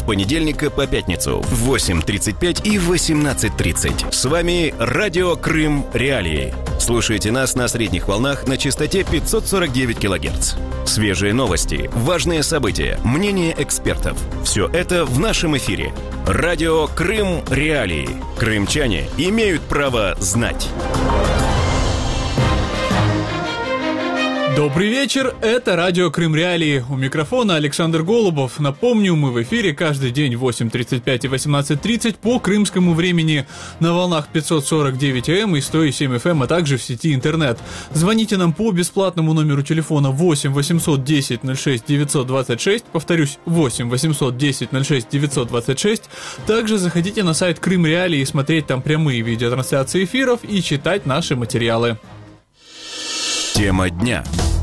понедельника по пятницу в 8:35 и 18:30. С вами Радио Крым Реалии. Слушайте нас на средних волнах на частоте 549 кГц. Свежие новости, важные события, мнения экспертов. Все это в нашем эфире. Радио Крым Реалии. Крымчане имеют право знать. Добрый вечер, это Радио Крым Реалии. У микрофона Александр Голубов. Напомню, мы в эфире каждый день в 8:35 и 18:30 по крымскому времени на волнах 549 АМ и 107 ФМ, а также в сети интернет. Звоните нам по бесплатному номеру телефона 8 810 06 926, повторюсь, 8 810 06 926. Также заходите на сайт Крым Реалии и смотреть там прямые видеотрансляции эфиров и читать наши материалы. Тема дня.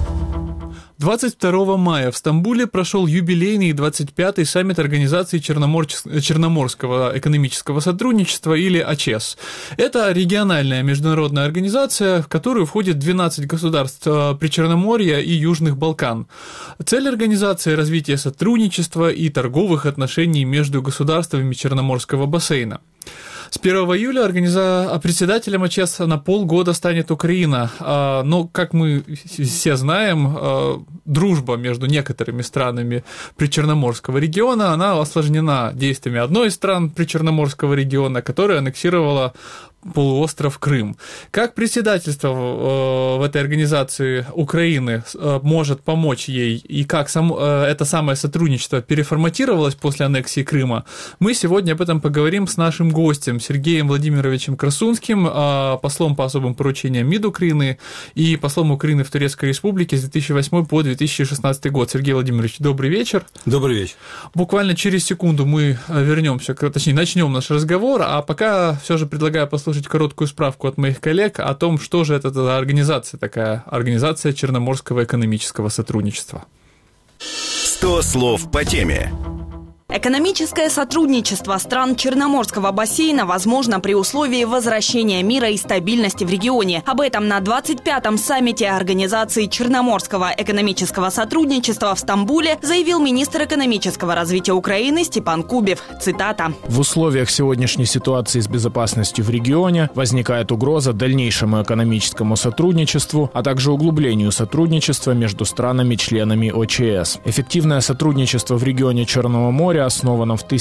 22 мая в Стамбуле прошел юбилейный 25-й саммит Организации Черноморского экономического сотрудничества или ОЧЕС. Это региональная международная организация, в которую входит 12 государств Причерноморья и Южных Балкан. Цель организации – развитие сотрудничества и торговых отношений между государствами Черноморского бассейна. С 1 июля председателем ОЧЕС на полгода станет Украина, но, как мы все знаем, дружба между некоторыми странами Причерноморского региона, она осложнена действиями одной из стран Причерноморского региона, которая аннексировала полуостров Крым. Как председательство в этой организации Украины может помочь ей и как это самое сотрудничество переформатировалось после аннексии Крыма, мы сегодня об этом поговорим с нашим гостем Сергеем Владимировичем Красунским, послом по особым поручениям МИД Украины и послом Украины в Турецкой Республике с 2008 по 2016 год. Сергей Владимирович, добрый вечер. Добрый вечер. Буквально через секунду мы начнем наш разговор, а пока все же предлагаю послушать короткую справку от моих коллег о том, что же это за организация такая, Организация Черноморского экономического сотрудничества. 100 слов по теме. Экономическое сотрудничество стран Черноморского бассейна возможно при условии возвращения мира и стабильности в регионе. Об этом на 25-м саммите Организации Черноморского экономического сотрудничества в Стамбуле заявил министр экономического развития Украины Степан Кубев. Цитата. В условиях сегодняшней ситуации с безопасностью в регионе возникает угроза дальнейшему экономическому сотрудничеству, а также углублению сотрудничества между странами-членами ОЧС. Эффективное сотрудничество в регионе Черного моря основана в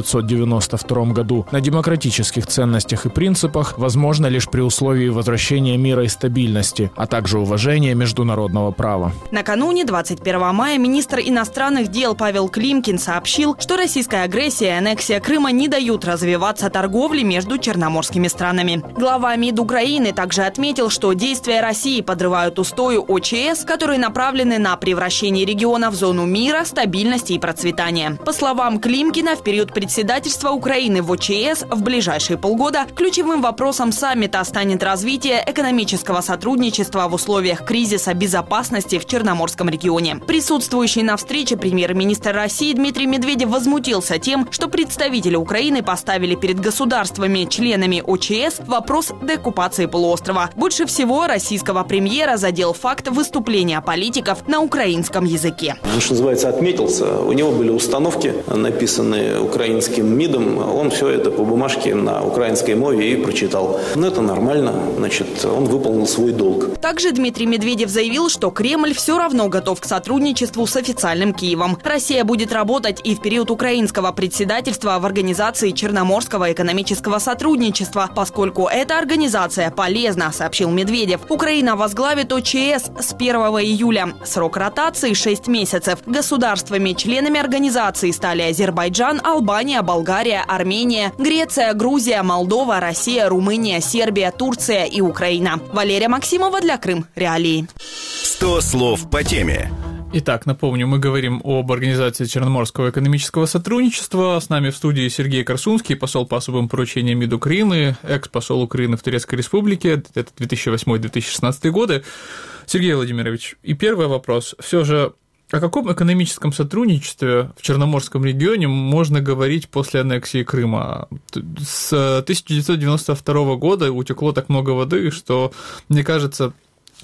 1992 году на демократических ценностях и принципах, возможно лишь при условии возвращения мира и стабильности, а также уважения международного права. Накануне 21 мая министр иностранных дел Павел Климкин сообщил, что российская агрессия и аннексия Крыма не дают развиваться торговле между черноморскими странами. Глава МИД Украины также отметил, что действия России подрывают устои ОЧС, которые направлены на превращение региона в зону мира, стабильности и процветания. По словам Климкина, в период председательства Украины в ОЧС в ближайшие полгода ключевым вопросом саммита станет развитие экономического сотрудничества в условиях кризиса безопасности в Черноморском регионе. Присутствующий на встрече премьер-министр России Дмитрий Медведев возмутился тем, что представители Украины поставили перед государствами-членами ОЧС вопрос деоккупации полуострова. Больше всего российского премьера задел факт выступления политиков на украинском языке. Он, что называется, отметился. У него были установки, написанные украинским МИДом, он все это по бумажке на украинской мове и прочитал. Но это нормально, значит, он выполнил свой долг. Также Дмитрий Медведев заявил, что Кремль все равно готов к сотрудничеству с официальным Киевом. Россия будет работать и в период украинского председательства в Организации Черноморского экономического сотрудничества, поскольку эта организация полезна, сообщил Медведев. Украина возглавит ОЧС с 1 июля. Срок ротации 6 месяцев. Государствами-членами организации стали Азербайджан, Албания, Болгария, Армения, Греция, Грузия, Молдова, Россия, Румыния, Сербия, Турция и Украина. Валерия Максимова для Крым Реалии. 100 слов по теме. Итак, напомню, мы говорим об Организации Черноморского экономического сотрудничества. С нами в студии Сергей Красунский, посол по особым поручениям МИД Украины, экс-посол Украины в Турецкой Республике, это 2008-2016 годы. Сергей Владимирович, и первый вопрос. Все же, о каком экономическом сотрудничестве в Черноморском регионе можно говорить после аннексии Крыма? С 1992 года утекло так много воды, что, мне кажется,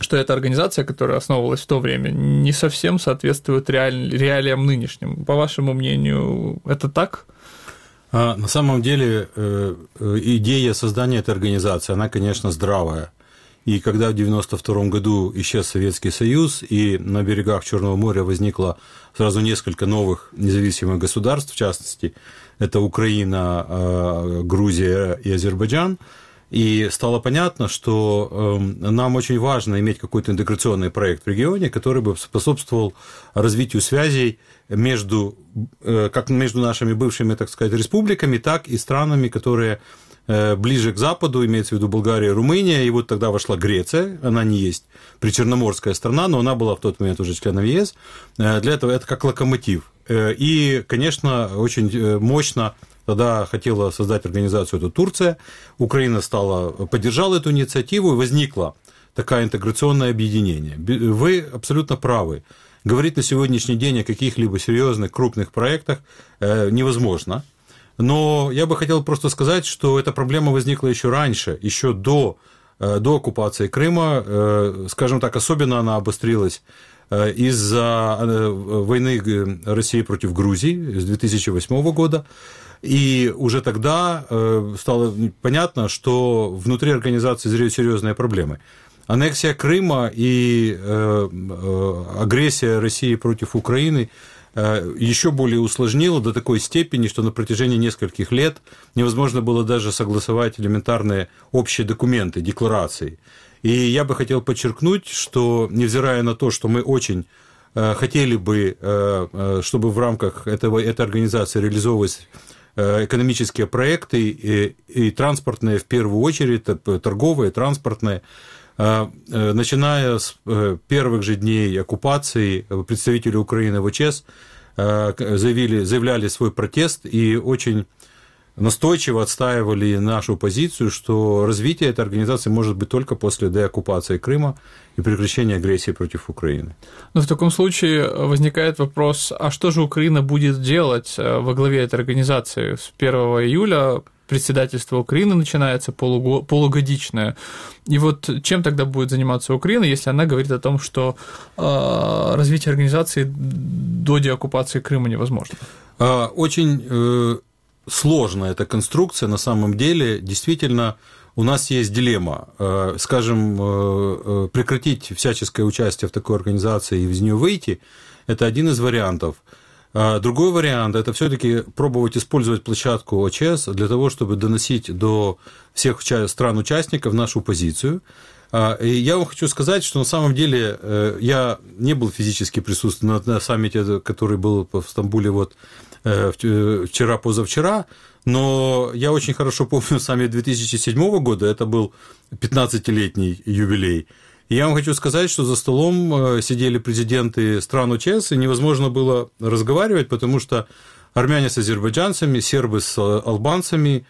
что эта организация, которая основывалась в то время, не совсем соответствует реалиям нынешним. По вашему мнению, это так? На самом деле идея создания этой организации, она, конечно, здравая. И когда в 1992 году исчез Советский Союз, и на берегах Черного моря возникло сразу несколько новых независимых государств, в частности, это Украина, Грузия и Азербайджан, и стало понятно, что нам очень важно иметь какой-то интеграционный проект в регионе, который бы способствовал развитию связей как между нашими бывшими, так сказать, республиками, так и странами, которые ближе к Западу, имеется в виду Болгария и Румыния, и вот тогда вошла Греция, она не есть причерноморская страна, но она была в тот момент уже членом ЕС, для этого это как локомотив. И, конечно, очень мощно тогда хотела создать организацию эту Турция, Украина поддержала эту инициативу, и возникло такое интеграционное объединение. Вы абсолютно правы. Говорить на сегодняшний день о каких-либо серьезных крупных проектах невозможно. Но я бы хотел просто сказать, что эта проблема возникла еще раньше, еще до оккупации Крыма. Скажем так, особенно она обострилась из-за войны России против Грузии с 2008 года. И уже тогда стало понятно, что внутри организации зреют серьезные проблемы. Аннексия Крыма и агрессия России против Украины еще более усложнила до такой степени, что на протяжении нескольких лет невозможно было даже согласовать элементарные общие документы, декларации. И я бы хотел подчеркнуть, что, невзирая на то, что мы очень хотели бы, чтобы в рамках этой организации реализовывались экономические проекты и транспортные в первую очередь, торговые, транспортные, начиная с первых же дней оккупации представители Украины в ОЧЕС заявляли свой протест и очень настойчиво отстаивали нашу позицию, что развитие этой организации может быть только после деоккупации Крыма и прекращения агрессии против Украины. Но в таком случае возникает вопрос, а что же Украина будет делать во главе этой организации? С 1 июля председательство Украины начинается полугодичное. И вот чем тогда будет заниматься Украина, если она говорит о том, что развитие организации до деоккупации Крыма невозможно? Очень сложная эта конструкция на самом деле. Действительно, у нас есть дилемма. Скажем, прекратить всяческое участие в такой организации и из нее выйти – это один из вариантов. Другой вариант – это все-таки пробовать использовать площадку ОЧС для того, чтобы доносить до всех стран-участников нашу позицию. И я вам хочу сказать, что на самом деле я не был физически присутствован на саммите, который был в Стамбуле вчера-позавчера, но я очень хорошо помню саммит 2007 года, это был 15-летний юбилей. И я вам хочу сказать, что за столом сидели президенты стран ОЧС, и невозможно было разговаривать, потому что армяне с азербайджанцами, сербы с албанцами,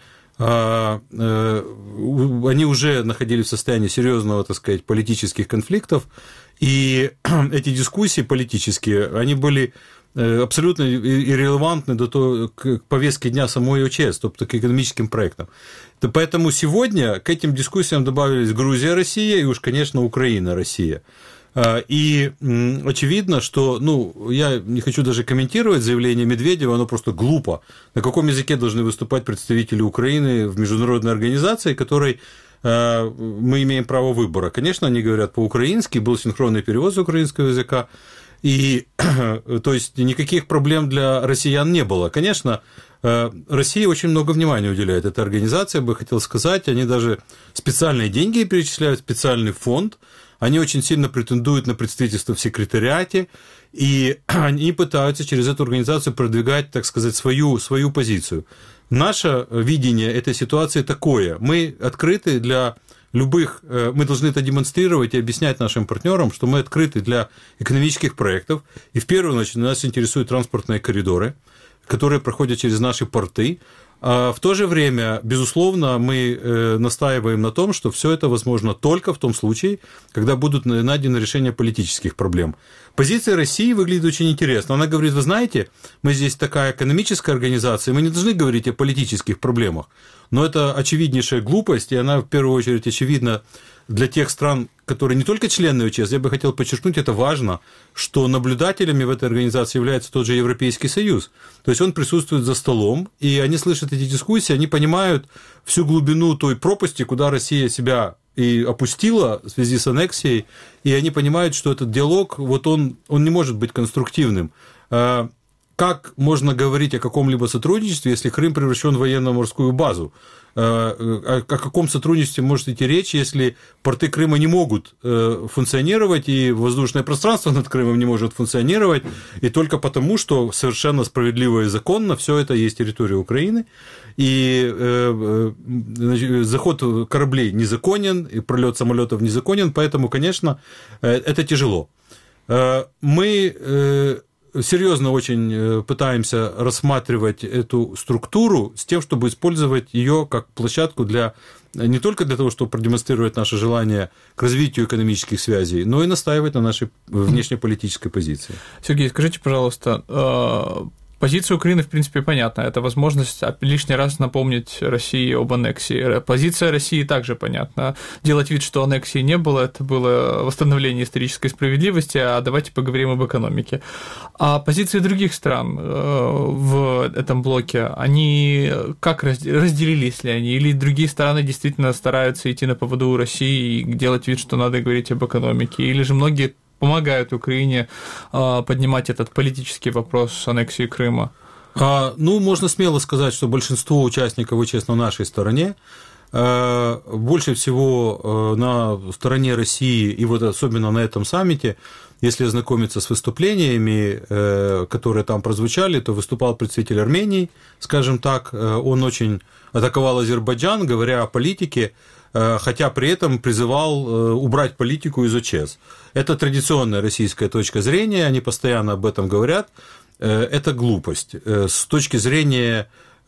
они уже находились в состоянии серьезного, так сказать, политических конфликтов, и эти дискуссии политические, они были абсолютно иррелевантны к повестке дня самой ОЧС, тобто к экономическим проектам. Поэтому сегодня к этим дискуссиям добавились Грузия, Россия и уж, конечно, Украина, Россия. И очевидно, что, я не хочу даже комментировать заявление Медведева, оно просто глупо. На каком языке должны выступать представители Украины в международной организации, которой мы имеем право выбора? Конечно, они говорят по-украински, был синхронный перевод с украинского языка, и, то есть, никаких проблем для россиян не было. Конечно, Россия очень много внимания уделяет этой организации, я бы хотел сказать, они даже специальные деньги перечисляют, специальный фонд, они очень сильно претендуют на представительство в секретариате, и они пытаются через эту организацию продвигать, так сказать, свою позицию. Наше видение этой ситуации такое. Мы открыты для любых, мы должны это демонстрировать и объяснять нашим партнерам, что мы открыты для экономических проектов, и в первую очередь нас интересуют транспортные коридоры, которые проходят через наши порты. А в то же время, безусловно, мы настаиваем на том, что все это возможно только в том случае, когда будут найдены решения политических проблем. Позиция России выглядит очень интересно. Она говорит, вы знаете, мы здесь такая экономическая организация, мы не должны говорить о политических проблемах. Но это очевиднейшая глупость, и она в первую очередь очевидна для тех стран, которые не только члены ОЧС, я бы хотел подчеркнуть, это важно, что наблюдателями в этой организации является тот же Европейский Союз. То есть он присутствует за столом, и они слышат эти дискуссии, они понимают всю глубину той пропасти, куда Россия себя и опустила в связи с аннексией, и они понимают, что этот диалог, вот он не может быть конструктивным. Как можно говорить о каком-либо сотрудничестве, если Крым превращен в военно-морскую базу? О каком сотрудничестве может идти речь, если порты Крыма не могут функционировать, и воздушное пространство над Крымом не может функционировать, и только потому, что совершенно справедливо и законно все это есть территория Украины, и заход кораблей незаконен, и пролет самолетов незаконен, поэтому, конечно, это тяжело. Мы серьезно очень пытаемся рассматривать эту структуру с тем, чтобы использовать ее как площадку не только для того, чтобы продемонстрировать наше желание к развитию экономических связей, но и настаивать на нашей внешнеполитической позиции. Сергей, скажите, пожалуйста, позиция Украины, в принципе, понятна. Это возможность лишний раз напомнить России об аннексии. Позиция России также понятна. Делать вид, что аннексии не было, это было восстановление исторической справедливости, а давайте поговорим об экономике. А позиции других стран в этом блоке, они как разделились ли они? Или другие страны действительно стараются идти на поводу у России и делать вид, что надо говорить об экономике? Или же многие помогают Украине поднимать этот политический вопрос аннексии Крыма? Можно смело сказать, что большинство участников ОЧС на нашей стороне. Больше всего на стороне России, и вот особенно на этом саммите, если ознакомиться с выступлениями, которые там прозвучали, то выступал представитель Армении, скажем так, он очень атаковал Азербайджан, говоря о политике, хотя при этом призывал убрать политику из ОЧС. Это традиционная российская точка зрения, они постоянно об этом говорят, это глупость. С точки зрения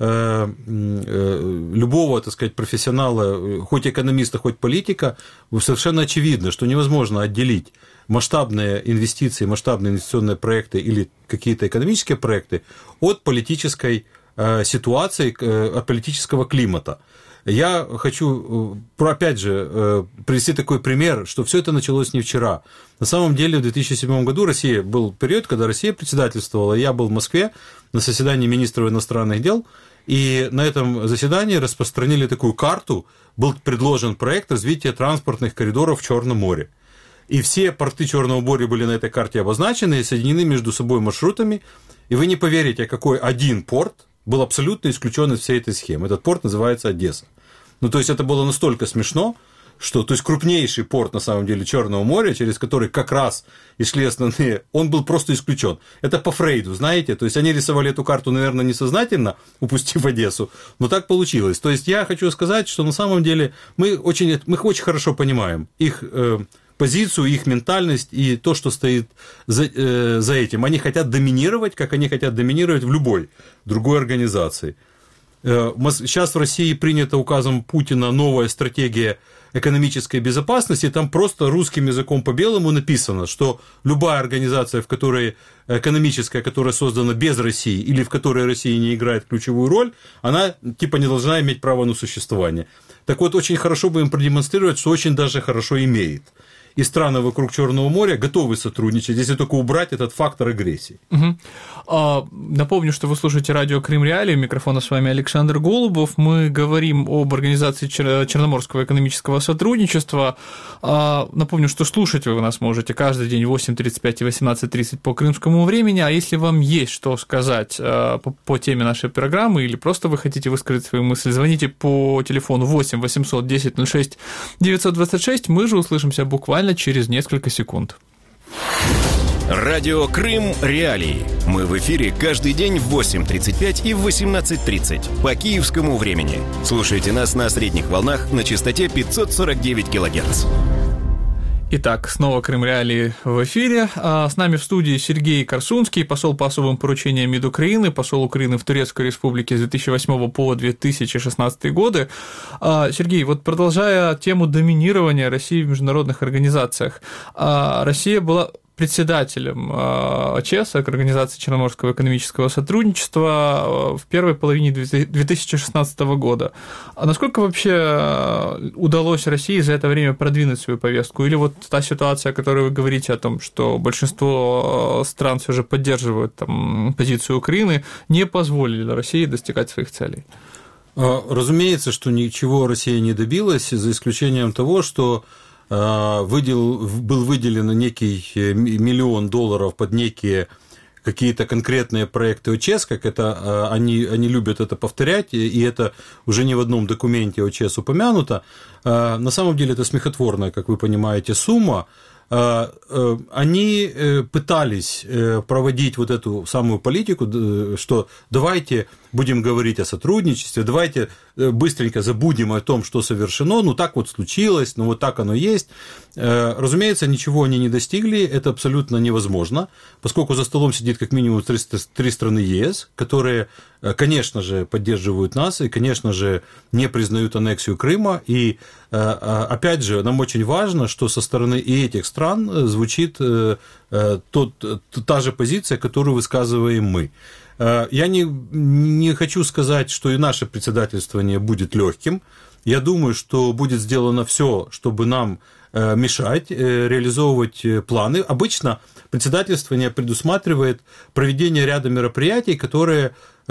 любого, так сказать, профессионала, хоть экономиста, хоть политика, совершенно очевидно, что невозможно отделить масштабные инвестиции, масштабные инвестиционные проекты или какие-то экономические проекты от политической ситуации, от политического климата. Я хочу, опять же, привести такой пример, что все это началось не вчера. На самом деле в 2007 году был период, когда Россия председательствовала, я был в Москве на заседании министров иностранных дел, и на этом заседании распространили такую карту, был предложен проект развития транспортных коридоров в Черном море. И все порты Черного моря были на этой карте обозначены и соединены между собой маршрутами, и вы не поверите, какой один порт был абсолютно исключен из всей этой схемы. Этот порт называется Одесса. То есть это было настолько смешно, что, то есть крупнейший порт, на самом деле, Черного моря, через который как раз и шли основные, он был просто исключен. Это по Фрейду, знаете, то есть они рисовали эту карту, наверное, несознательно, упустив Одессу, но так получилось. То есть я хочу сказать, что на самом деле мы очень хорошо понимаем их позицию, их ментальность и то, что стоит за этим. Они хотят доминировать, как они хотят доминировать в любой другой организации. Сейчас в России принята указом Путина новая стратегия экономической безопасности, там просто русским языком по белому написано, что любая организация, экономическая, которая создана без России или в которой Россия не играет ключевую роль, она типа не должна иметь права на существование. Так вот, очень хорошо бы им продемонстрировать, что очень даже хорошо имеет. И страны вокруг Черного моря готовы сотрудничать, если только убрать этот фактор агрессии. Напомню, что вы слушаете радио Крым Реалии. У микрофона с вами Александр Голубов. Мы говорим об организации Черноморского экономического сотрудничества. Напомню, что слушать вы нас можете каждый день в 8:35 и 18:30 по крымскому времени. А если вам есть что сказать по теме нашей программы или просто вы хотите высказать свои мысли, звоните по телефону 8 800 10 06 926. Мы же услышимся буквально через несколько секунд. Радио Крым Реалии. Мы в эфире каждый день в 8:35 и в 18:30 по киевскому времени. Слушайте нас на средних волнах на частоте 549 кГц. Итак, снова Крым Реалии в эфире. С нами в студии Сергей Корсунский, посол по особым поручениям МИД Украины, посол Украины в Турецкой Республике с 2008 по 2016 годы. Сергей, вот продолжая тему доминирования России в международных организациях, Россия была председателем ЧЕС, Организации Черноморского экономического сотрудничества, в первой половине 2016 года. А насколько вообще удалось России за это время продвинуть свою повестку? Или вот та ситуация, о которой вы говорите, о том, что большинство стран все же поддерживают там позицию Украины, не позволили России достигать своих целей? Разумеется, что ничего Россия не добилась, за исключением того, что был выделен некий $1 миллион под некие какие-то конкретные проекты ОЧЕС, как это они любят это повторять, и это уже не в одном документе ОЧЕС упомянуто. На самом деле это смехотворная, как вы понимаете, сумма. Они пытались проводить вот эту самую политику, что давайте будем говорить о сотрудничестве, давайте быстренько забудем о том, что совершено, ну так вот случилось, ну вот так оно есть. Разумеется, ничего они не достигли, это абсолютно невозможно, поскольку за столом сидит как минимум 3 страны ЕС, которые, конечно же, поддерживают нас и, конечно же, не признают аннексию Крыма, и опять же, нам очень важно, что со стороны и этих стран звучит та же позиция, которую высказываем мы. Я не хочу сказать, что и наше председательствование будет легким. Я думаю, что будет сделано все, чтобы нам мешать реализовывать планы. Обычно председательствование предусматривает проведение ряда мероприятий, которые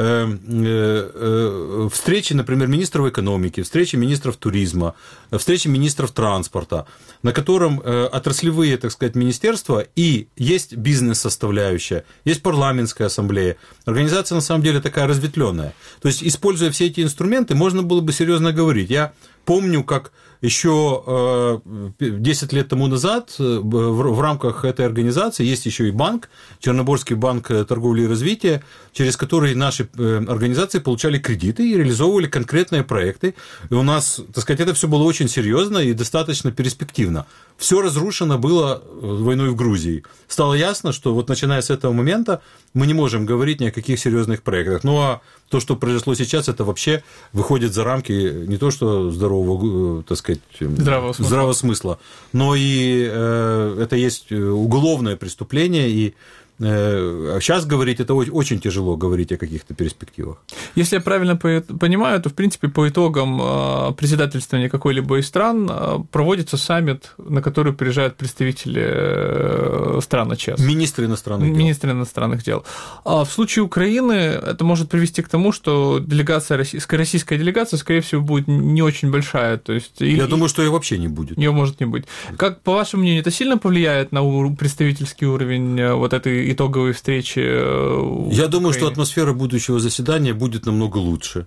встречи, например, министров экономики, встречи министров туризма, встречи министров транспорта, на котором отраслевые, так сказать, министерства, и есть бизнес-составляющая, есть парламентская ассамблея. Организация, на самом деле, такая разветвленная. То есть, используя все эти инструменты, можно было бы серьезно говорить. Я помню, как еще 10 лет тому назад в рамках этой организации есть еще и банк, Черноморский банк торговли и развития, через который наши организации получали кредиты и реализовывали конкретные проекты. И у нас, так сказать, это все было очень серьезно и достаточно перспективно. Все разрушено было войной в Грузии. Стало ясно, что вот начиная с этого момента мы не можем говорить ни о каких серьезных проектах. Ну а то, что произошло сейчас, это вообще выходит за рамки не то что здорового, так сказать, здравого смысла, но и это есть уголовное преступление, и сейчас говорить, это очень тяжело говорить о каких-то перспективах. Если я правильно понимаю, то, в принципе, по итогам председательствования какой-либо из стран проводится саммит, на который приезжают представители стран ЧЕС. Министры иностранных дел. А в случае Украины это может привести к тому, что российская делегация, скорее всего, будет не очень большая. То есть, я думаю, что ее вообще не будет. Ее может не быть. Как, по вашему мнению, это сильно повлияет на представительский уровень вот этой итоговой встречи? Я думаю, что атмосфера будущего заседания будет намного лучше.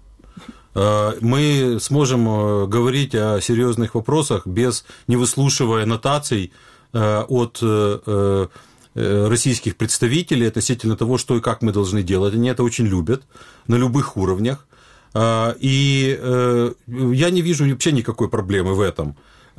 Мы сможем говорить о серьезных вопросах, не выслушивая нотаций от российских представителей относительно того, что и как мы должны делать. Они это очень любят на любых уровнях. И я не вижу вообще никакой проблемы в этом.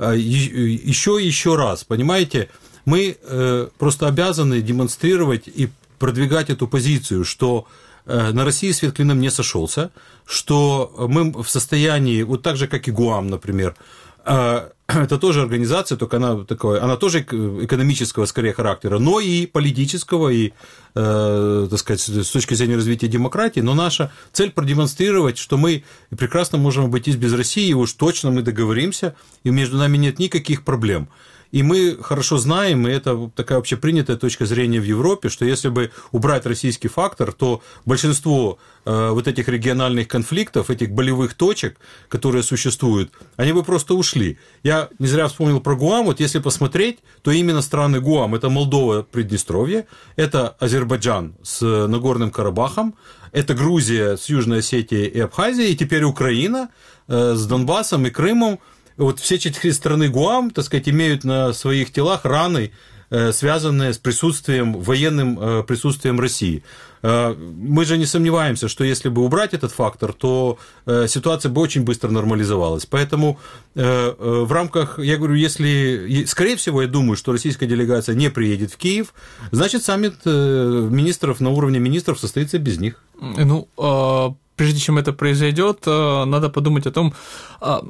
Еще раз, понимаете, мы просто обязаны демонстрировать и продвигать эту позицию, что на России свет клином не сошелся, что мы в состоянии, вот так же, как и ГУАМ, например, это тоже организация, только она тоже экономического, скорее, характера, но и политического, и, так сказать, с точки зрения развития демократии, но наша цель продемонстрировать, что мы прекрасно можем обойтись без России, и уж точно мы договоримся, и между нами нет никаких проблем. И мы хорошо знаем, и это такая общепринятая точка зрения в Европе, что если бы убрать российский фактор, то большинство вот этих региональных конфликтов, этих болевых точек, которые существуют, они бы просто ушли. Я не зря вспомнил про ГУАМ. Вот если посмотреть, то именно страны ГУАМ – это Молдова, Приднестровье, это Азербайджан с Нагорным Карабахом, это Грузия с Южной Осетией и Абхазией, и теперь Украина с Донбассом и Крымом. Вот все 4 страны ГУАМ, так сказать, имеют на своих телах раны, связанные с военным присутствием России. Мы же не сомневаемся, что если бы убрать этот фактор, то ситуация бы очень быстро нормализовалась. Поэтому в рамках, я говорю, скорее всего, я думаю, что российская делегация не приедет в Киев, значит, саммит министров на уровне министров состоится без них. Прежде чем это произойдет, надо подумать о том,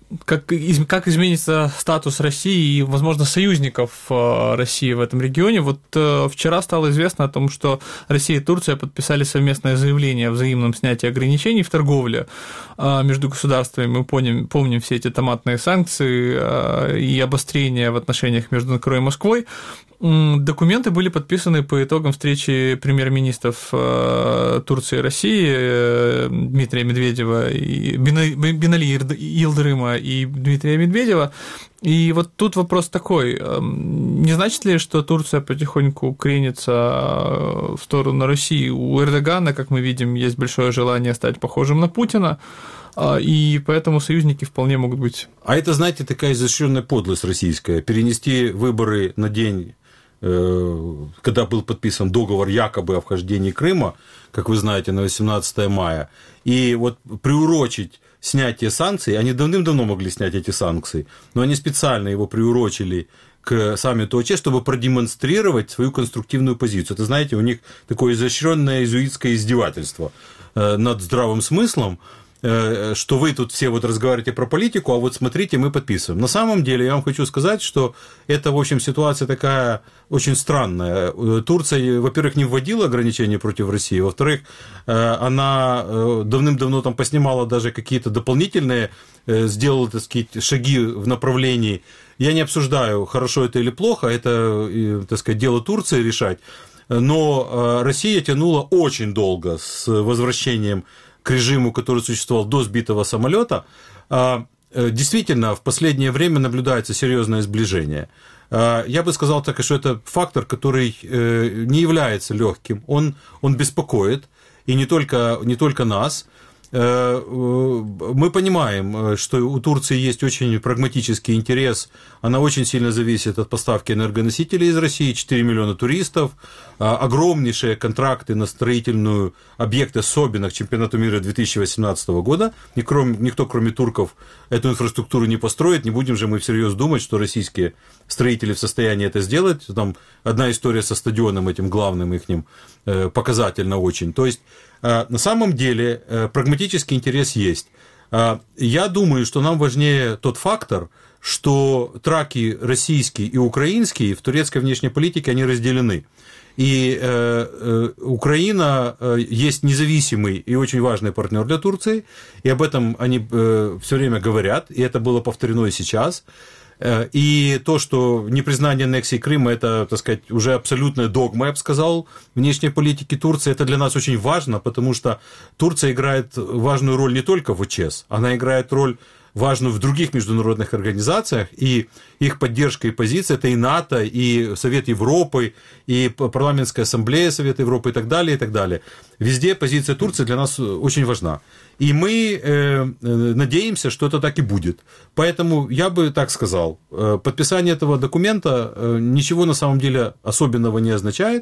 как изменится статус России и, возможно, союзников России в этом регионе. Вот вчера стало известно о том, что Россия и Турция подписали совместное заявление о взаимном снятии ограничений в торговле между государствами. Мы помним все эти томатные санкции и обострение в отношениях между Анкарой и Москвой. Документы были подписаны по итогам встречи премьер-министров Турции и России Дмитрия Медведева и Бинали Йылдырыма и Дмитрия Медведева. И вот тут вопрос такой, не значит ли, что Турция потихоньку кренится в сторону России? У Эрдогана, как мы видим, есть большое желание стать похожим на Путина, и поэтому союзники вполне могут быть. А это, знаете, такая изощренная подлость российская, перенести выборы на день, когда был подписан договор якобы о вхождении Крыма, как вы знаете, на 18 мая, и вот приурочить снятие санкций, они давным-давно могли снять эти санкции, но они специально его приурочили к саммиту ОЧЕС, чтобы продемонстрировать свою конструктивную позицию. Это, знаете, у них такое изощренное иезуитское издевательство над здравым смыслом, что вы тут все вот разговариваете про политику, а вот смотрите, мы подписываем. На самом деле, я вам хочу сказать, что это, в общем, ситуация такая очень странная. Турция, во-первых, не вводила ограничения против России, во-вторых, она давным-давно там поснимала даже какие-то дополнительные, сделала, так сказать, шаги в направлении. Я не обсуждаю, хорошо это или плохо, это, так сказать, дело Турции решать, но Россия тянула очень долго с возвращением к режиму, который существовал до сбитого самолета. Действительно, в последнее время наблюдается серьезное сближение. Я бы сказал так, что это фактор, который не является легким, он беспокоит, и не только нас. Мы понимаем, что у Турции есть очень прагматический интерес, она очень сильно зависит от поставки энергоносителей из России, 4 миллиона туристов, огромнейшие контракты на строительную объекты, особенно к чемпионату мира 2018 года. Никто, кроме турков, эту инфраструктуру не построит, не будем же мы всерьез думать, что российские строители в состоянии это сделать. Там одна история со стадионом этим главным ихним, показательно очень. То есть, на самом деле, прагматический интерес есть. Я думаю, что нам важнее тот фактор, что траки российские и украинские в турецкой внешней политике, они разделены. И Украина есть независимый и очень важный партнер для Турции, и об этом они все время говорят, и это было повторено и сейчас. И то, что непризнание аннексии Крыма, это, так сказать, уже абсолютная догма, я бы сказал, внешней политики Турции, это для нас очень важно, потому что Турция играет важную роль не только в ОЧЕС, она играет роль важную в других международных организациях, и их поддержка и позиция – это и НАТО, и Совет Европы, и Парламентская ассамблея Совета Европы и так далее, и так далее. Везде позиция Турции для нас очень важна. И мы надеемся, что это так и будет. Поэтому я бы так сказал, подписание этого документа ничего на самом деле особенного не означает.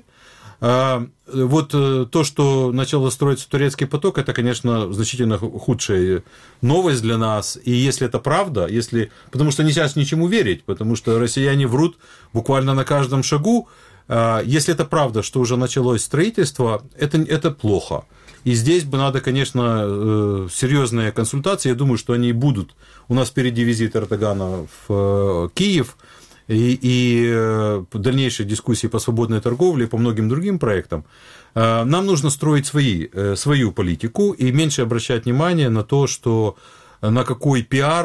Вот то, что начало строиться турецкий поток, это, конечно, значительно худшая новость для нас. И если это правда, потому что нельзя ничему верить, потому что россияне врут буквально на каждом шагу. Если это правда, что уже началось строительство, это плохо. И здесь бы надо, конечно, серьезные консультации. Я думаю, что они и будут. У нас впереди визит Эрдогана в Киев. И дальнейшие дискуссии по свободной торговле, по многим другим проектам, нам нужно строить свою политику и меньше обращать внимание на то, что на какой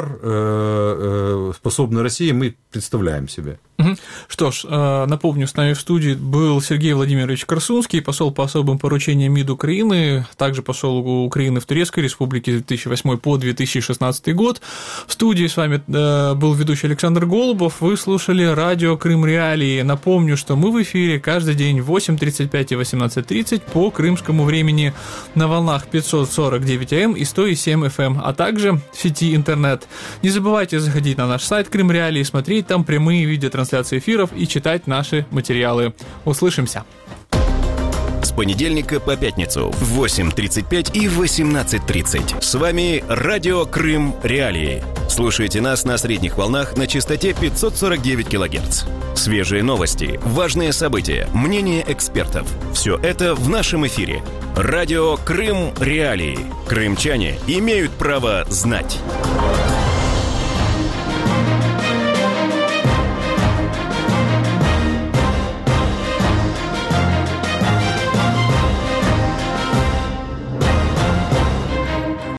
пиар способна Россия, мы представляем себе. Что ж, напомню, с нами в студии был Сергей Владимирович Корсунский, посол по особым поручениям МИД Украины, также посол Украины в Турецкой Республике с 2008 по 2016 год. В студии с вами был ведущий Александр Голубов, вы слушали радио Крым Реалии. Напомню, что мы в эфире каждый день в 8:35 и 18:30 по крымскому времени на волнах 549 АМ и 107 FM, а также в сети интернет. Не забывайте заходить на наш сайт Крым Реалии, смотреть там прямые видеотрансляции эфиров и читать наши материалы. Услышимся! С понедельника по пятницу в 8:35 и 18:30. С вами радио Крым Реалии. Слушайте нас на средних волнах на частоте 549 кГц. Свежие новости, важные события, мнения экспертов. Все это в нашем эфире. Радио Крым Реалии. Крымчане имеют право знать.